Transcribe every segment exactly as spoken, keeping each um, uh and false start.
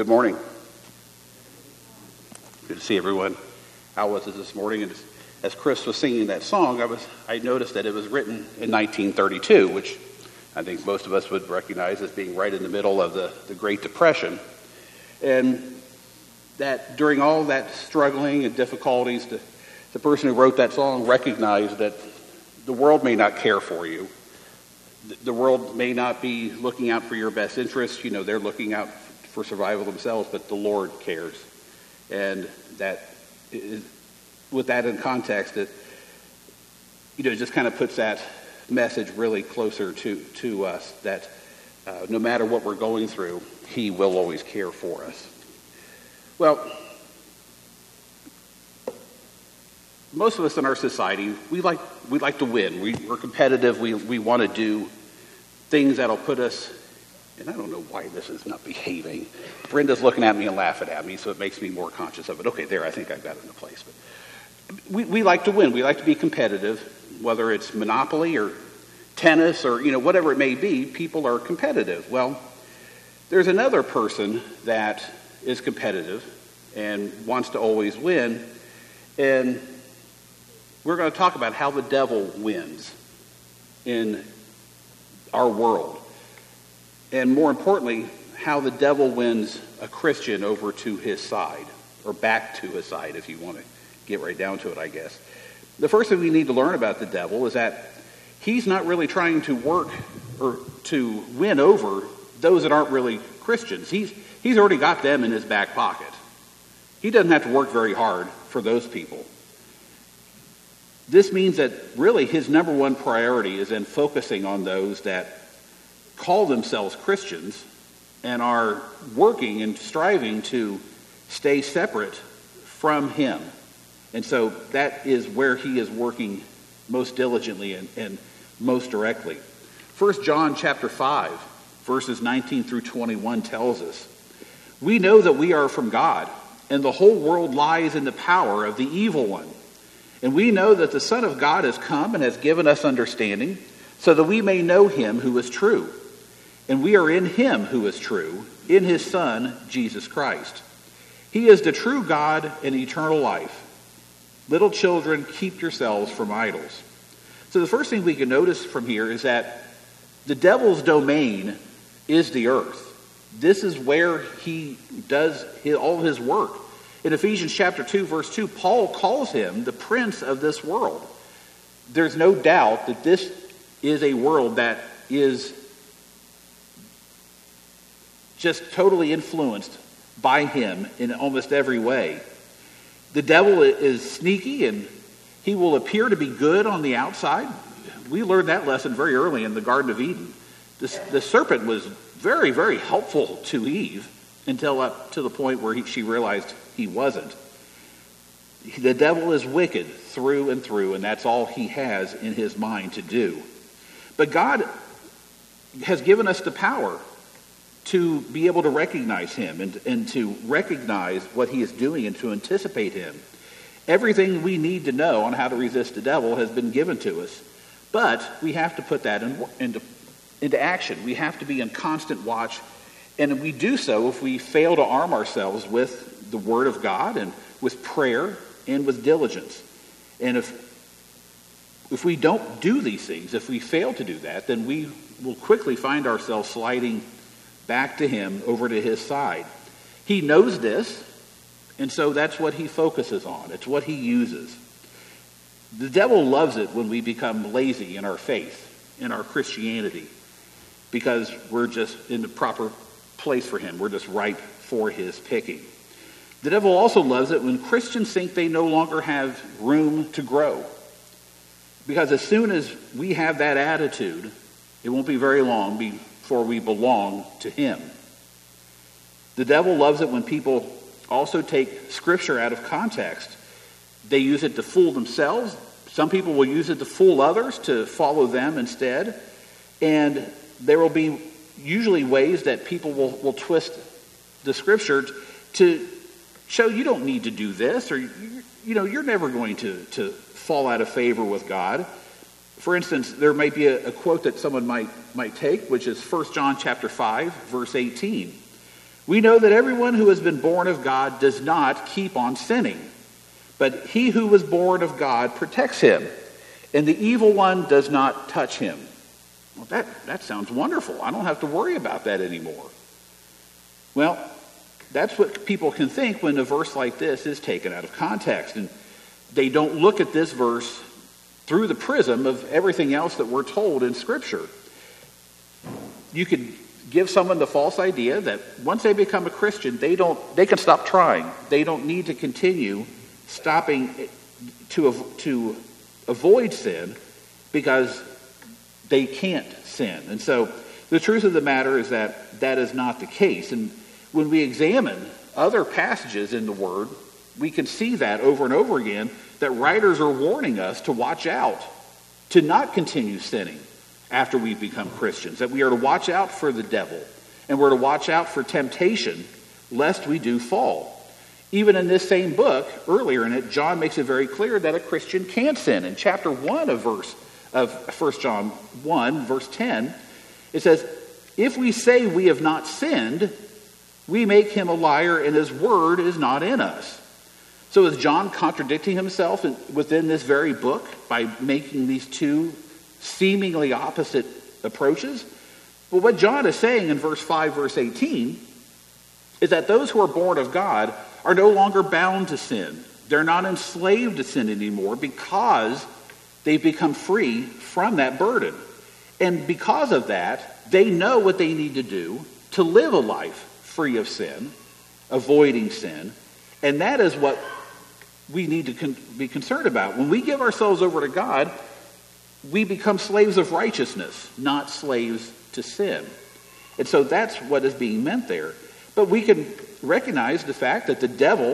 Good morning. Good to see everyone. How was it this morning? And as Chris was singing that song, I was I noticed that it was written in nineteen thirty-two, which I think most of us would recognize as being right in the middle of the, the Great Depression. And that during all that struggling and difficulties, the, the person who wrote that song recognized that the world may not care for you. The, the world may not be looking out for your best interests. You know, they're looking out for survival themselves, but the Lord cares. And that is, with that in context, it, you know, just kind of puts that message really closer to, to us, that uh, no matter what we're going through, he will always care for us. Well, most of us in our society, we like we like to win. We, we're competitive. We we want to do things that'll put us, and I don't know why this is not behaving. Brenda's looking at me and laughing at me, so it makes me more conscious of it. Okay, there, I think I've got it in place. But we, we like to win. We like to be competitive, whether it's Monopoly or tennis or, you know, whatever it may be, people are competitive. Well, there's another person that is competitive and wants to always win, and we're going to talk about how the devil wins in our world. And more importantly, how the devil wins a Christian over to his side, or back to his side, if you want to get right down to it, I guess. The first thing we need to learn about the devil is that he's not really trying to work or to win over those that aren't really Christians. He's, he's already got them in his back pocket. He doesn't have to work very hard for those people. This means that really his number one priority is in focusing on those that call themselves Christians and are working and striving to stay separate from him. And so that is where he is working most diligently and, and most directly. First John chapter five, verses nineteen through twenty-one tells us, "We know that we are from God, and the whole world lies in the power of the evil one. And we know that the Son of God has come and has given us understanding, so that we may know him who is true. And we are in him who is true, in his Son, Jesus Christ. He is the true God and eternal life. Little children, keep yourselves from idols." So the first thing we can notice from here is that the devil's domain is the earth. This is where he does his, all his work. In Ephesians chapter two, verse two, Paul calls him the prince of this world. There's no doubt that this is a world that is just totally influenced by him in almost every way. The devil is sneaky, and he will appear to be good on the outside. We learned that lesson very early in the Garden of Eden. The, the serpent was very, very helpful to Eve until up to the point where he, she realized he wasn't. The devil is wicked through and through, and that's all he has in his mind to do. But God has given us the power to be able to recognize him and, and to recognize what he is doing and to anticipate him. Everything we need to know on how to resist the devil has been given to us. But we have to put that in, into, into action. We have to be in constant watch. And we do so if we fail to arm ourselves with the Word of God and with prayer and with diligence. And if if we don't do these things, if we fail to do that, then we will quickly find ourselves sliding back to him, over to his side. He knows this, and so that's what he focuses on. It's what he uses. The devil loves it when we become lazy in our faith, in our Christianity, because we're just in the proper place for him. We're just ripe for his picking. The devil also loves it when Christians think they no longer have room to grow. Because as soon as we have that attitude, it won't be very long before we belong to him. The devil loves it when people also take Scripture out of context. They use it to fool themselves. Some people will use it to fool others, to follow them instead. And there will be usually ways that people will, will twist the Scripture to show you don't need to do this, or you, you know, you're never going to, to fall out of favor with God. For instance, there might be a, a quote that someone might might take, which is First John chapter five, verse eighteen, We know that everyone who has been born of God does not keep on sinning, but he who was born of God protects him, and the evil one does not touch him. Well, that, that sounds wonderful. I don't have to worry about that anymore. Well, that's what people can think when a verse like this is taken out of context, and they don't look at this verse through the prism of everything else that we're told in Scripture. You could give someone the false idea that once they become a Christian, they don't they can stop trying. They don't need to continue stopping to to avoid sin because they can't sin. And so the truth of the matter is that that is not the case. And when we examine other passages in the Word, we can see that over and over again, that writers are warning us to watch out, to not continue sinning after we become Christians, that we are to watch out for the devil, and we're to watch out for temptation, lest we do fall. Even in this same book, earlier in it, John makes it very clear that a Christian can sin. In chapter one of verse of First John one, verse ten, it says, "If we say we have not sinned, we make him a liar, and his word is not in us." So is John contradicting himself within this very book by making these two seemingly opposite approaches? Well, what John is saying in verse five, verse eighteen, is that those who are born of God are no longer bound to sin. They're not enslaved to sin anymore because they've become free from that burden. And because of that, they know what they need to do to live a life free of sin, avoiding sin. And that is what we need to con- be concerned about. When we give ourselves over to God, we become slaves of righteousness, not slaves to sin. And so that's what is being meant there. But we can recognize the fact that the devil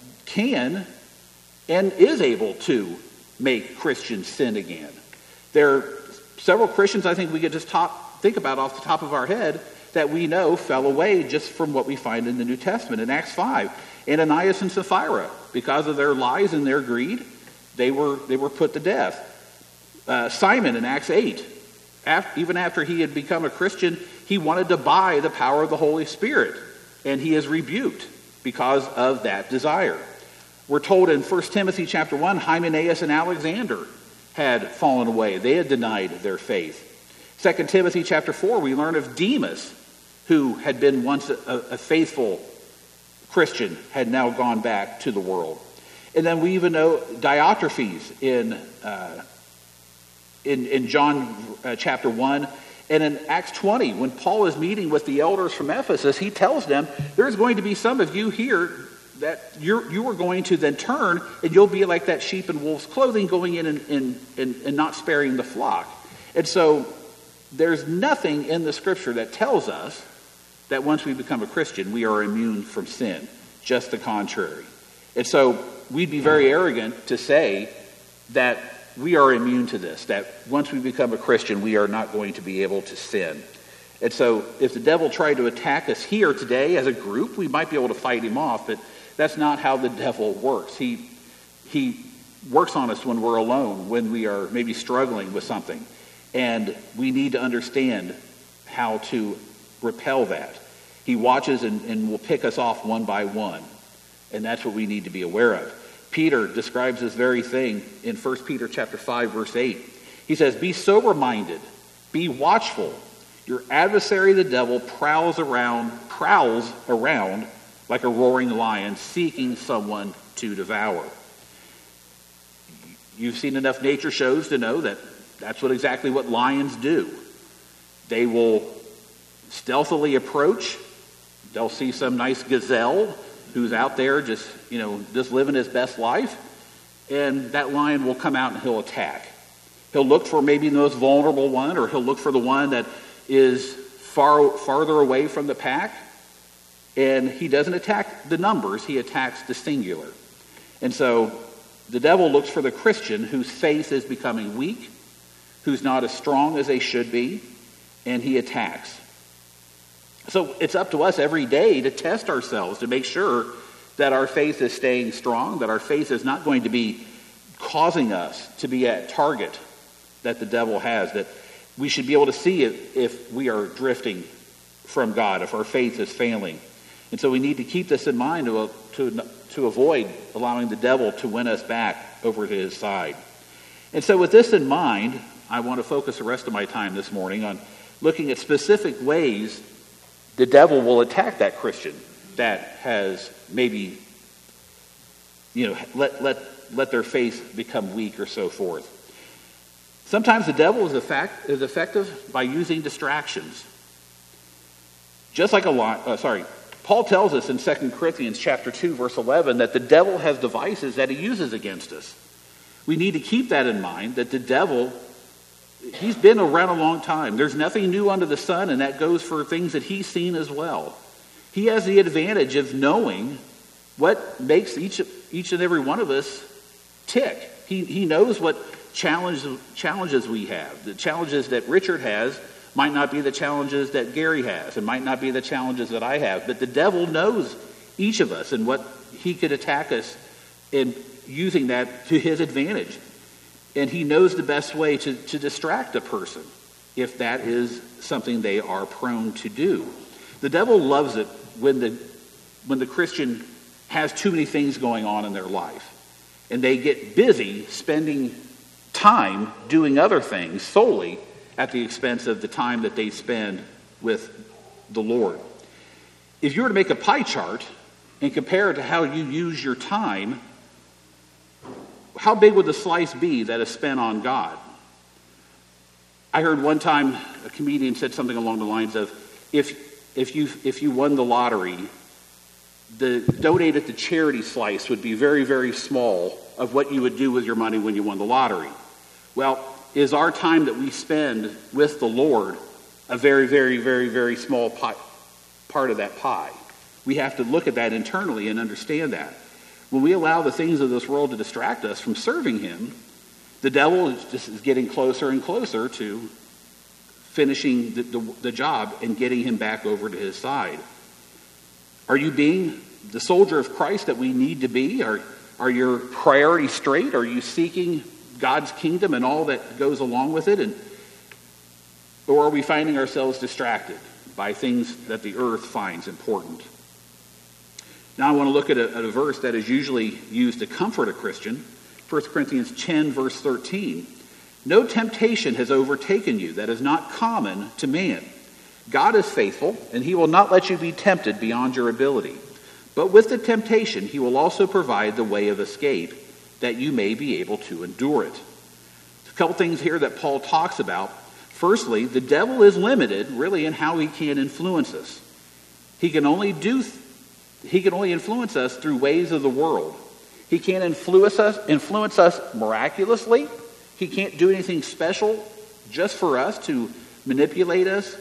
can and is able to make Christians sin again. There are several Christians I think we could just top, think about off the top of our head that we know fell away just from what we find in the New Testament. In Acts five, Ananias and Sapphira, because of their lies and their greed, they were they were put to death. Uh, Simon in Acts eight, after, even after he had become a Christian, he wanted to buy the power of the Holy Spirit, and he is rebuked because of that desire. We're told in First Timothy chapter one, Hymenaeus and Alexander had fallen away. They had denied their faith. Second Timothy chapter four, we learn of Demas, who had been once a, a faithful Christian, had now gone back to the world. And then we even know Diotrephes in uh, in, in John uh, chapter one. And in Acts twenty, when Paul is meeting with the elders from Ephesus, he tells them, there's going to be some of you here that you're, you are going to then turn, and you'll be like that sheep in wolf's clothing, going in and, and, and, and not sparing the flock. And so there's nothing in the Scripture that tells us that once we become a Christian, we are immune from sin. Just the contrary. And so we'd be very arrogant to say that we are immune to this, that once we become a Christian, we are not going to be able to sin. And so if the devil tried to attack us here today as a group, we might be able to fight him off, but that's not how the devil works. He, he works on us when we're alone, when we are maybe struggling with something. And we need to understand how to repel that. He watches and, and will pick us off one by one. And that's what we need to be aware of. Peter describes this very thing in First Peter chapter five, verse eight. He says, "Be sober-minded, be watchful. Your adversary the devil prowls around, prowls around like a roaring lion, seeking someone to devour." You've seen enough nature shows to know that that's what exactly what lions do. They will stealthily approach. They'll see some nice gazelle who's out there just, you know, just living his best life, and that lion will come out and he'll attack. He'll look for maybe the most vulnerable one, or he'll look for the one that is far farther away from the pack, and he doesn't attack the numbers, he attacks the singular. And so the devil looks for the Christian whose faith is becoming weak, who's not as strong as they should be, and he attacks. So it's up to us every day to test ourselves, to make sure that our faith is staying strong, that our faith is not going to be causing us to be at target that the devil has, that we should be able to see if, if we are drifting from God, if our faith is failing. And so we need to keep this in mind to, to, to avoid allowing the devil to win us back over to his side. And so with this in mind, I want to focus the rest of my time this morning on looking at specific ways the devil will attack that Christian that has maybe, you know, let, let, let their faith become weak or so forth. Sometimes the devil is, effect, is effective by using distractions. Just like a lot, uh, sorry, Paul tells us in Second Corinthians chapter two, verse eleven, that the devil has devices that he uses against us. We need to keep that in mind, that the devil, he's been around a long time. There's nothing new under the sun, and that goes for things that he's seen as well. He has the advantage of knowing what makes each, each and every one of us tick. He, he knows what challenge, challenges we have. The challenges that Richard has might not be the challenges that Gary has. It might not be the challenges that I have. But the devil knows each of us and what he could attack us in using that to his advantage. And he knows the best way to, to distract a person if that is something they are prone to do. The devil loves it when the, when the Christian has too many things going on in their life. And they get busy spending time doing other things solely at the expense of the time that they spend with the Lord. If you were to make a pie chart and compare it to how you use your time, how big would the slice be that is spent on God? I heard one time a comedian said something along the lines of, if if you if you won the lottery, the donated to charity slice would be very, very small of what you would do with your money when you won the lottery. Well, is our time that we spend with the Lord a very, very, very, very small pie, part of that pie? We have to look at that internally and understand that. When we allow the things of this world to distract us from serving him, the devil is just is getting closer and closer to finishing the, the, the job and getting him back over to his side. Are you being the soldier of Christ that we need to be? Are, are your priorities straight? Are you seeking God's kingdom and all that goes along with it? And, or are we finding ourselves distracted by things that the earth finds important? Now I want to look at a, at a verse that is usually used to comfort a Christian. First Corinthians ten, verse thirteen. No temptation has overtaken you that is not common to man. God is faithful, and he will not let you be tempted beyond your ability. But with the temptation, he will also provide the way of escape, that you may be able to endure it. A couple things here that Paul talks about. Firstly, the devil is limited, really, in how he can influence us. He can only do, he can only influence us through ways of the world. He can't influence us, influence us miraculously. He can't do anything special just for us to manipulate us.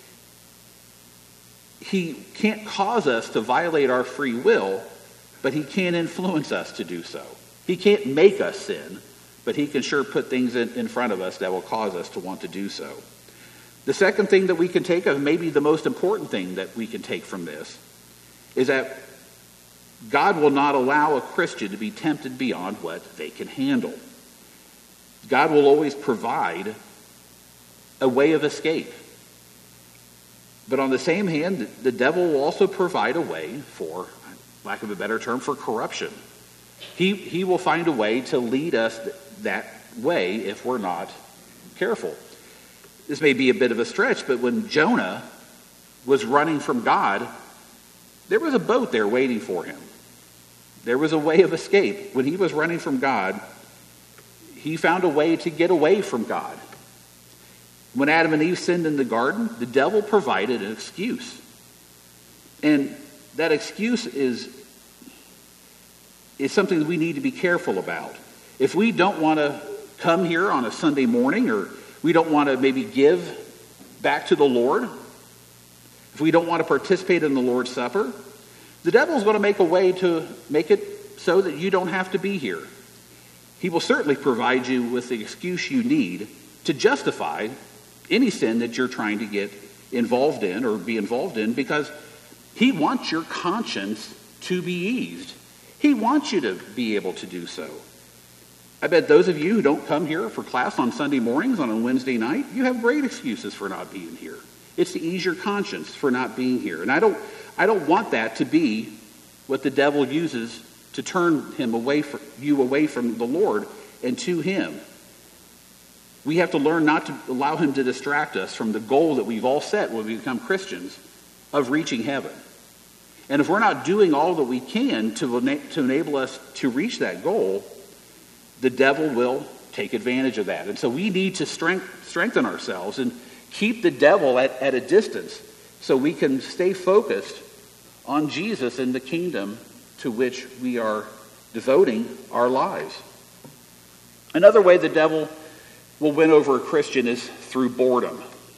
He can't cause us to violate our free will, but he can influence us to do so. He can't make us sin, but he can sure put things in, in front of us that will cause us to want to do so. The second thing that we can take, of maybe the most important thing that we can take from this, is that God will not allow a Christian to be tempted beyond what they can handle. God will always provide a way of escape. But on the same hand, the devil will also provide a way for, lack of a better term, for corruption. He, he will find a way to lead us that way if we're not careful. This may be a bit of a stretch, but when Jonah was running from God, there was a boat there waiting for him. There was a way of escape. When he was running from God, he found a way to get away from God. When Adam and Eve sinned in the garden, the devil provided an excuse. And that excuse is, is something that we need to be careful about. If we don't want to come here on a Sunday morning, or we don't want to maybe give back to the Lord, if we don't want to participate in the Lord's Supper, the devil's going to make a way to make it so that you don't have to be here. He will certainly provide you with the excuse you need to justify any sin that you're trying to get involved in or be involved in, because he wants your conscience to be eased. He wants you to be able to do so. I bet those of you who don't come here for class on Sunday mornings, on a Wednesday night, you have great excuses for not being here. It's to ease your conscience for not being here. And I don't I don't want that to be what the devil uses to turn him away from you away from the Lord and to him. We have to learn not to allow him to distract us from the goal that we've all set when we become Christians of reaching heaven. And if we're not doing all that we can to, to enable us to reach that goal, the devil will take advantage of that. And so we need to strength, strengthen ourselves and keep the devil at, at a distance so we can stay focused on Jesus and the kingdom to which we are devoting our lives. Another way the devil will win over a Christian is through boredom.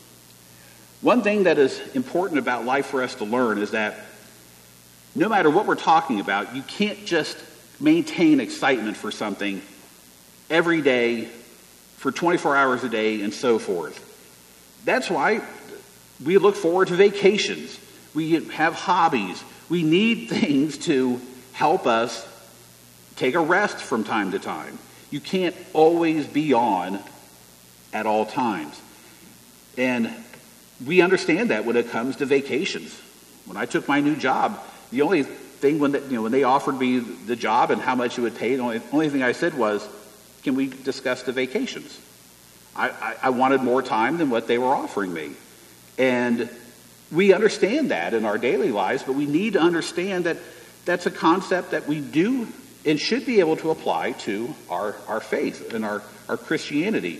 One thing that is important about life for us to learn is that no matter what we're talking about, you can't just maintain excitement for something every day for twenty-four hours a day and so forth. That's why we look forward to vacations. We have hobbies. We need things to help us take a rest from time to time. You can't always be on at all times. And we understand that when it comes to vacations. When I took my new job, the only thing when they, you know when they offered me the job and how much it would pay, the only, only thing I said was, can we discuss the vacations? I, I, I wanted more time than what they were offering me. And we understand that in our daily lives, but we need to understand that that's a concept that we do and should be able to apply to our, our faith and our, our Christianity.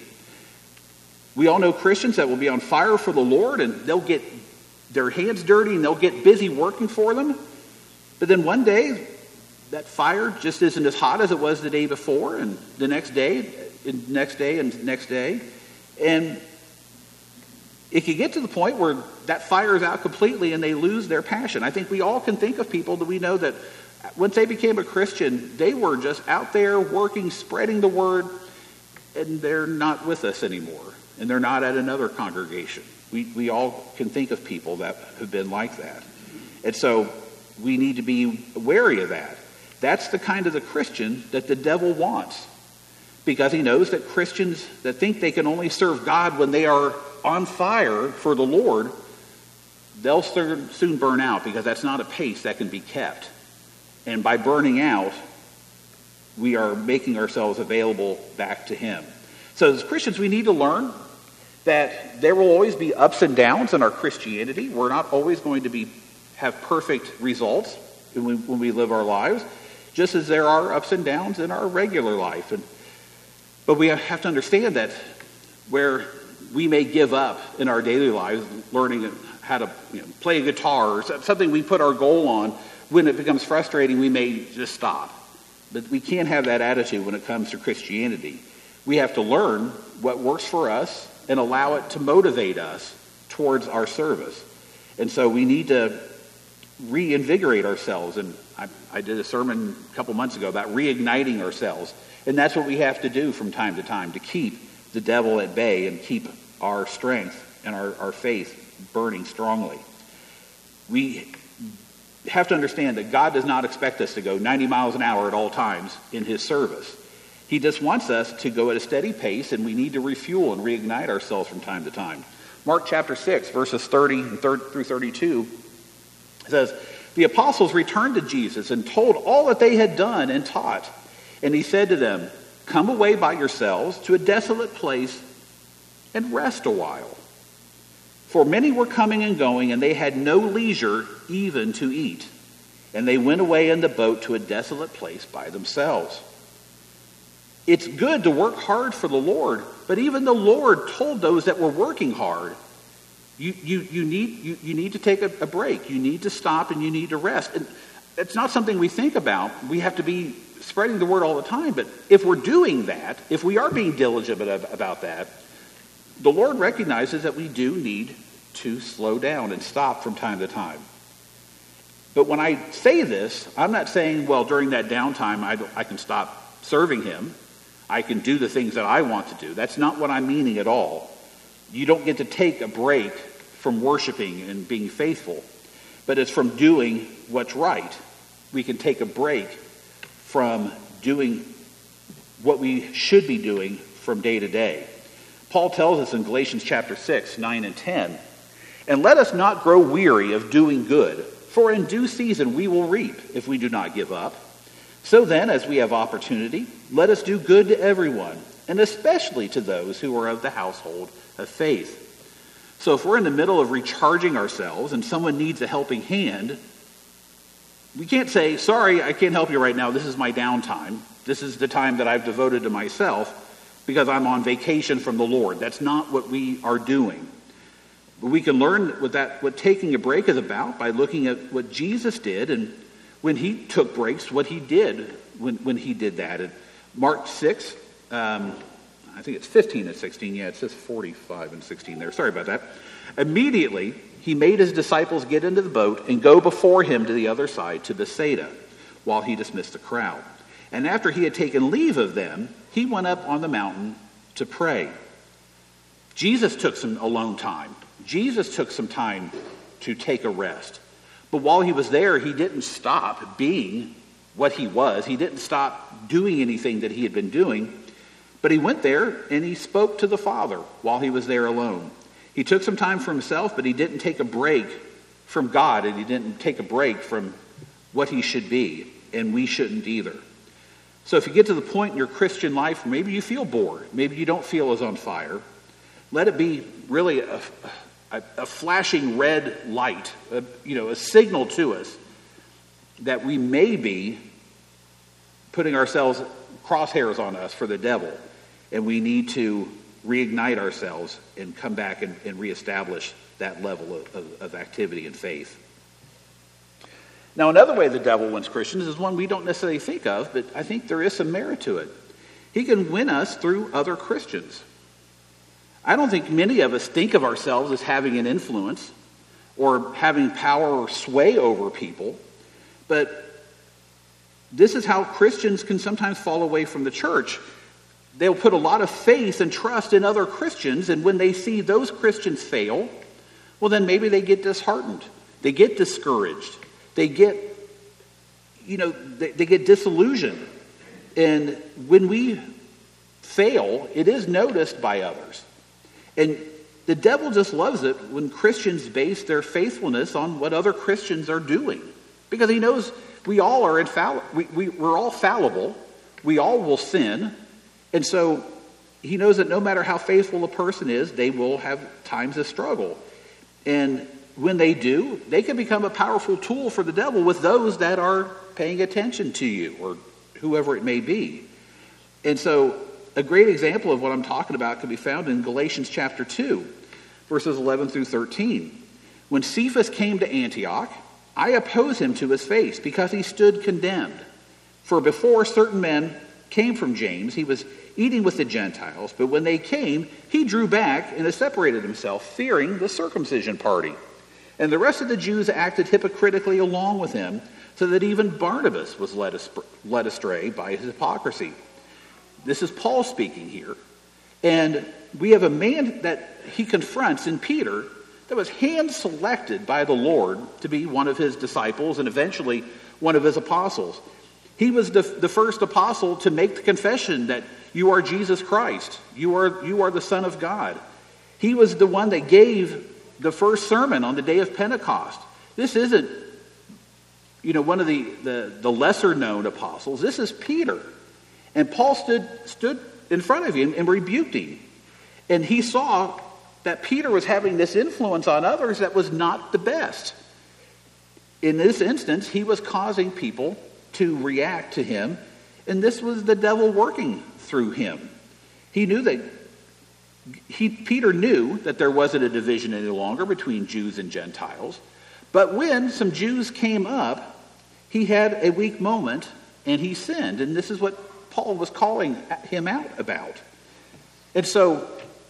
We all know Christians that will be on fire for the Lord, and they'll get their hands dirty and they'll get busy working for them. But then one day, that fire just isn't as hot as it was the day before, and the next day, and next day, and next day. And it could get to the point where that fire is out completely and they lose their passion. I think we all can think of people that we know that once they became a Christian, they were just out there working, spreading the word, and they're not with us anymore. And they're not at another congregation. We we all can think of people that have been like that. And so we need to be wary of that. That's the kind of the Christian that the devil wants. Because he knows that Christians that think they can only serve God when they are on fire for the Lord, they'll soon burn out, because that's not a pace that can be kept. And by burning out, we are making ourselves available back to him. So as Christians, we need to learn that there will always be ups and downs in our Christianity. We're not always going to be have perfect results when we, when we live our lives, just as there are ups and downs in our regular life. And but we have to understand that where we may give up in our daily lives, learning how to you know, play a guitar or something we put our goal on, when it becomes frustrating, we may just stop. But we can't have that attitude when it comes to Christianity. We have to learn what works for us and allow it to motivate us towards our service. And so we need to reinvigorate ourselves. And I, I did a sermon a couple months ago about reigniting ourselves. And that's what we have to do from time to time to keep the devil at bay and keep our strength and our, our faith burning strongly. We have to understand that God does not expect us to go ninety miles an hour at all times in his service. He just wants us to go at a steady pace, and we need to refuel and reignite ourselves from time to time. Mark chapter six, verses thirty through thirty-two says, the apostles returned to Jesus and told all that they had done and taught. And he said to them, come away by yourselves to a desolate place and rest a while. For many were coming and going, and they had no leisure even to eat. And they went away in the boat to a desolate place by themselves. It's good to work hard for the Lord, but even the Lord told those that were working hard, you you, you need you, you need to take a, a break. You need to stop and you need to rest. And it's not something we think about. We have to be spreading the word all the time. But if we're doing that, if we are being diligent about that, the Lord recognizes that we do need to slow down and stop from time to time. But when I say this, I'm not saying, well, during that downtime, I, I can stop serving him. I can do the things that I want to do. That's not what I'm meaning at all. You don't get to take a break from worshiping and being faithful, but it's from doing what's right. We can take a break from doing what we should be doing from day to day. Paul tells us in Galatians chapter six, nine and ten, and let us not grow weary of doing good, For in due season we will reap if we do not give up. So then, as we have opportunity, let us do good to everyone, and especially to those who are of the household of faith. So if we're in the middle of recharging ourselves and someone needs a helping hand, we can't say, sorry, I can't help you right now. This is my downtime. This is the time that I've devoted to myself because I'm on vacation from the Lord. That's not what we are doing. But we can learn what that what taking a break is about by looking at what Jesus did, and when he took breaks, what he did when, when he did that. In Mark six, um, I think it's fifteen and sixteen. Yeah, it says forty-five and sixteen there. Sorry about that. Immediately, he made his disciples get into the boat and go before him to the other side, to Bethsaida, while he dismissed the crowd. And after he had taken leave of them, he went up on the mountain to pray. Jesus took some alone time. Jesus took some time to take a rest. But while he was there, he didn't stop being what he was. He didn't stop doing anything that he had been doing. But he went there and he spoke to the Father while he was there alone. He took some time for himself, but he didn't take a break from God, and he didn't take a break from what he should be, and we shouldn't either. So if you get to the point in your Christian life, maybe you feel bored, maybe you don't feel as on fire, let it be really a, a, a flashing red light, a, you know, a signal to us that we may be putting ourselves, crosshairs on us for the devil, and we need to reignite ourselves and come back and, and reestablish that level of, of, of activity and faith. Now, another way the devil wins Christians is one we don't necessarily think of, but I think there is some merit to it. He can win us through other Christians. I don't think many of us think of ourselves as having an influence or having power or sway over people, but this is how Christians can sometimes fall away from the church. They'll put a lot of faith and trust in other Christians, and when they see those Christians fail, well, then maybe they get disheartened. They get discouraged. They get, you know, they, they get disillusioned. And when we fail, it is noticed by others. And the devil just loves it when Christians base their faithfulness on what other Christians are doing. Because he knows we all are infallible. We, we, we're all fallible. We all will sin. And so he knows that no matter how faithful a person is, they will have times of struggle. And when they do, they can become a powerful tool for the devil with those that are paying attention to you or whoever it may be. And so a great example of what I'm talking about can be found in Galatians chapter two, verses eleven through thirteen. When Cephas came to Antioch, I opposed him to his face because he stood condemned. For before certain men came from James, he was eating with the Gentiles, but when they came, he drew back and separated himself, fearing the circumcision party. And the rest of the Jews acted hypocritically along with him, so that even Barnabas was led astray by his hypocrisy. This is Paul speaking here. And we have a man that he confronts in Peter that was hand-selected by the Lord to be one of his disciples and eventually one of his apostles. He was the, the first apostle to make the confession that you are Jesus Christ. You are, you are the Son of God. He was the one that gave the first sermon on the day of Pentecost. This isn't, you know, one of the, the, the lesser-known apostles. This is Peter. And Paul stood, stood in front of him and rebuked him. And he saw that Peter was having this influence on others that was not the best. In this instance, he was causing people to react to him, and this was the devil working through him. He knew that he, Peter knew that there wasn't a division any longer between Jews and Gentiles, but when some Jews came up, he had a weak moment and he sinned, and this is what Paul was calling him out about. And so,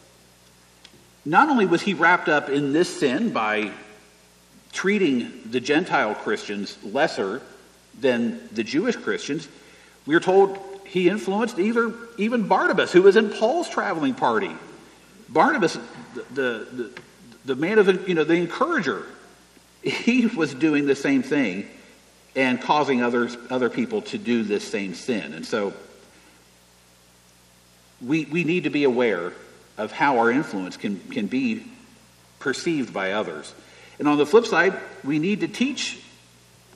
not only was he wrapped up in this sin by treating the Gentile Christians lesser than the Jewish Christians, we are told he influenced either even Barnabas, who was in Paul's traveling party. Barnabas, the, the, the man of, you know, the encourager, he was doing the same thing and causing others, other people to do this same sin. And so we, we need to be aware of how our influence can, can be perceived by others. And on the flip side, we need to teach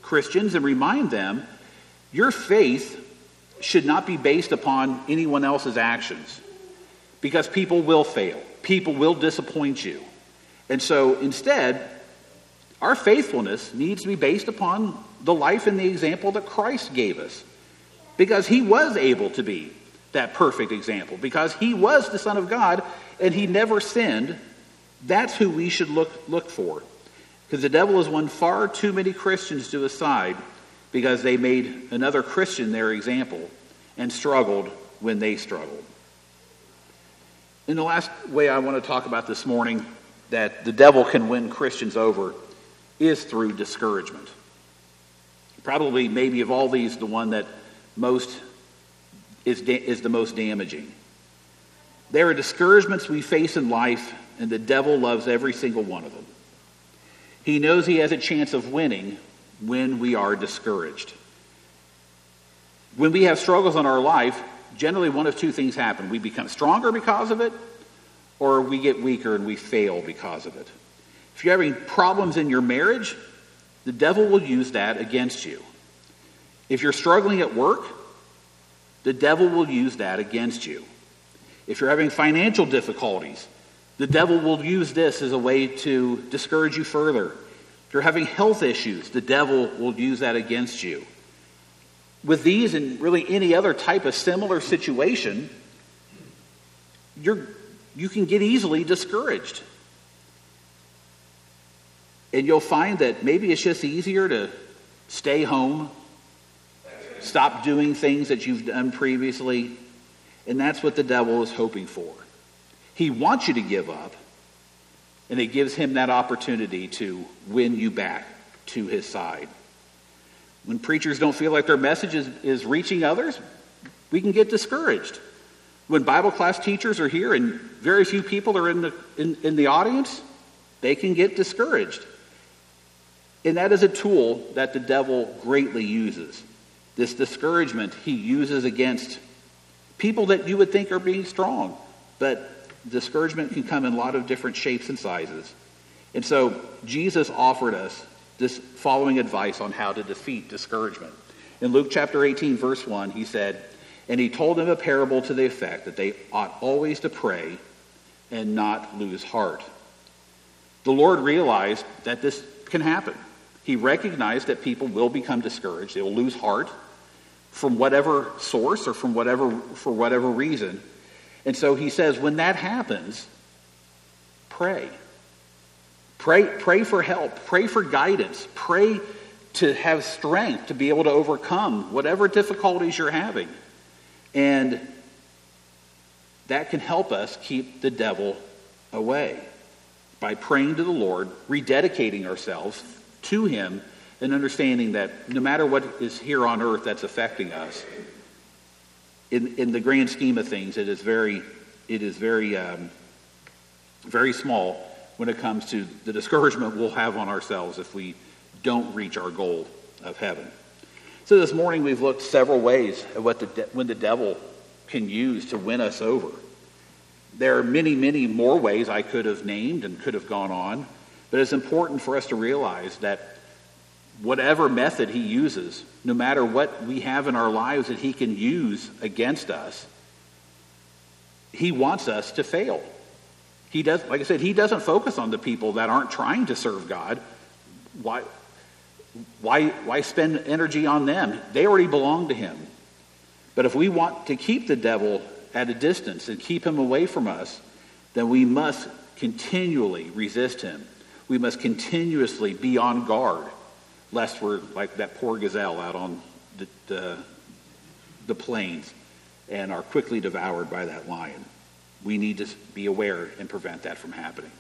Christians and remind them, your faith should not be based upon anyone else's actions, because people will fail. People will disappoint you. And so instead, our faithfulness needs to be based upon the life and the example that Christ gave us, because he was able to be that perfect example, because he was the Son of God and he never sinned. That's who we should look look for, because the devil has won far too many Christians to his side because they made another Christian their example and struggled when they struggled. And the last way I want to talk about this morning that the devil can win Christians over is through discouragement. Probably, maybe of all these, the one that most is, da- is the most damaging. There are discouragements we face in life, and the devil loves every single one of them. He knows he has a chance of winning when we are discouraged. When we have struggles in our life, generally one of two things happen. We become stronger because of it, or we get weaker and we fail because of it. If you're having problems in your marriage, the devil will use that against you. If you're struggling at work, the devil will use that against you. If you're having financial difficulties, the devil will use this as a way to discourage you further. If you're having health issues, the devil will use that against you. With these and really any other type of similar situation, you're, you can get easily discouraged. And you'll find that maybe it's just easier to stay home, stop doing things that you've done previously, and that's what the devil is hoping for. He wants you to give up, and it gives him that opportunity to win you back to his side. When preachers don't feel like their message is, is reaching others, we can get discouraged. When Bible class teachers are here and very few people are in the in, in the audience, they can get discouraged. And that is a tool that the devil greatly uses. This discouragement he uses against people that you would think are being strong. But discouragement can come in a lot of different shapes and sizes. And so Jesus offered us this following advice on how to defeat discouragement. In Luke chapter eighteen, verse one, he said, "And he told them a parable to the effect that they ought always to pray and not lose heart." The Lord realized that this can happen. He recognized that people will become discouraged. They will lose heart from whatever source or from whatever for whatever reason. And so he says, when that happens, pray. Pray, pray for help. Pray for guidance. Pray to have strength to be able to overcome whatever difficulties you're having. And that can help us keep the devil away by praying to the Lord, rededicating ourselves to him, and understanding that no matter what is here on earth that's affecting us, in, in the grand scheme of things, it is very, it is very, um, very small when it comes to the discouragement we'll have on ourselves if we don't reach our goal of heaven. So this morning we've looked several ways at what the de- when the devil can use to win us over. There are many, many more ways I could have named and could have gone on, but it's important for us to realize that whatever method he uses, no matter what we have in our lives that he can use against us, he wants us to fail. He does, like I said, he doesn't focus on the people that aren't trying to serve God. Why, why, why spend energy on them? They already belong to him. But if we want to keep the devil at a distance and keep him away from us, then we must continually resist him. We must continuously be on guard, lest we're like that poor gazelle out on the, the, the plains and are quickly devoured by that lion. We need to be aware and prevent that from happening.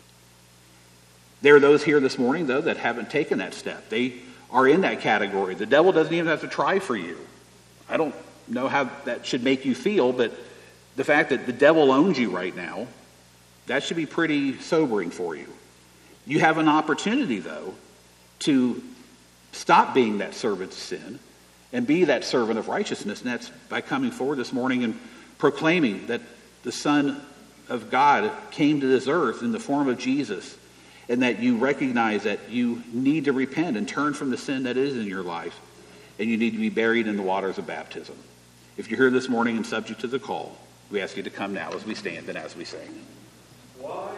There are those here this morning, though, that haven't taken that step. They are in that category. The devil doesn't even have to try for you. I don't know how that should make you feel, but the fact that the devil owns you right now, that should be pretty sobering for you. You have an opportunity, though, to stop being that servant of sin and be that servant of righteousness, and that's by coming forward this morning and proclaiming that the Son of God came to this earth in the form of Jesus and that you recognize that you need to repent and turn from the sin that is in your life, and you need to be buried in the waters of baptism. If you're here this morning and subject to the call, we ask you to come now as we stand and as we sing. Why